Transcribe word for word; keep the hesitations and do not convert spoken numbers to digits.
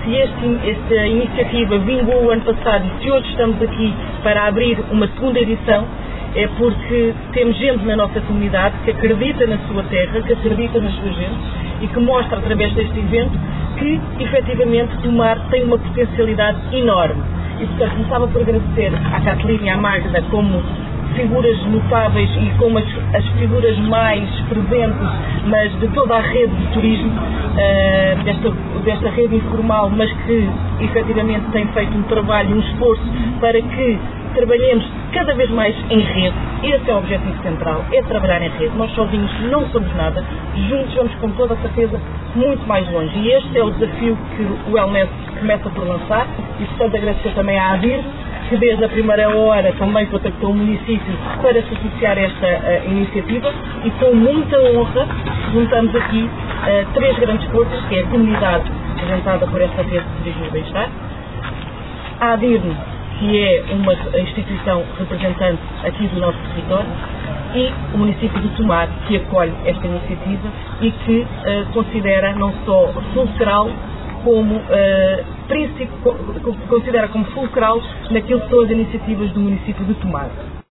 se este, esta iniciativa vingou o ano passado e se hoje estamos aqui para abrir uma segunda edição, é porque temos gente na nossa comunidade que acredita na sua terra, que acredita nas suas gentes e que mostra através deste evento que, efetivamente, Tomar tem uma potencialidade enorme. E, portanto, começava por agradecer à Catelina e à Magda como figuras notáveis e como as, as figuras mais presentes, mas de toda a rede de turismo, uh, desta, desta rede informal, mas que efetivamente tem feito um trabalho, um esforço para que trabalhemos cada vez mais em rede. Esse é o objetivo central, é trabalhar em rede. Nós sozinhos não somos nada, juntos vamos com toda a certeza muito mais longe. E este é o desafio que o Wellness começa por lançar e, portanto, agradecer também à ADIR, que desde a primeira hora também contactou o município para se associar a esta uh, iniciativa e com muita honra juntamos aqui uh, três grandes forças, que é a comunidade representada por esta rede de turismo e bem-estar, a ADIR, que é uma instituição representante aqui do nosso território, e o município de Tomar, que acolhe esta iniciativa e que uh, considera não só fulcral, como uh, princípio, considera como fulcral naquilo que são as iniciativas do município de Tomar.